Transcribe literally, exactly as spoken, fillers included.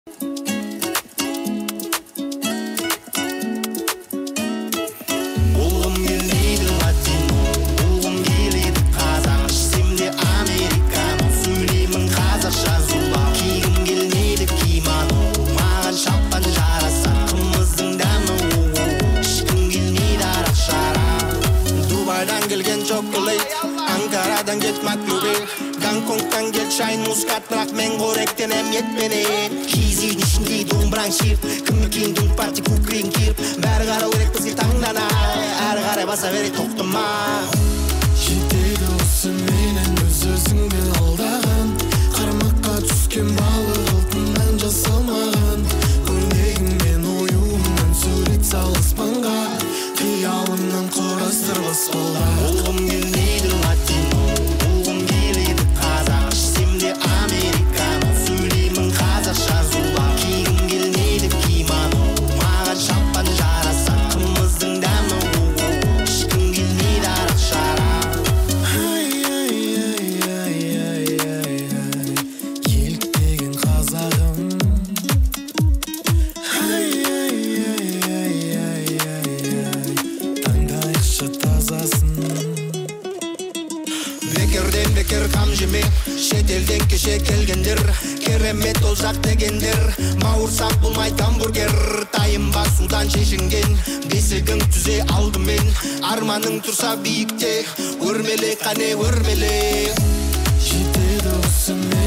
Ankara'dan get maklubi Gangkong'dan gel şahin muskat bırak men gorektenem yetmeni Kizin işindi dumbrang şir Kımıkin dum parti kukrin kirip Bär gara urek bizi tangdana Ar gara basa veri toktuma Жетеді осы менен өз өзіңді алдаған Қармаққа түскен балық алтыннан жасалмаған Көрнегіңмен оюыңнан сурет сал аспанға Қиялыңнан құрастыр баспалға Болғым келмейді латино Болғым келеді қазақ Ішсемде американо Сөйлеймін қазақша зулап Кигім келмейді кимано Маған шапан жараса Қымыздың дәмі Ішкім келмейді арақ шарап Еліктеген қазағым Таңдайықшы тазасын Бекерден бекер қам жеме Шетелден кеше келгендер Керемет ол жақ дегендер Мауырсақ болмай гамбургер Тайынба судан шешінген Бесігің түзе алдымен Арманың тұрса биікте Өрмеле қане өрмеле Жетеді осы мен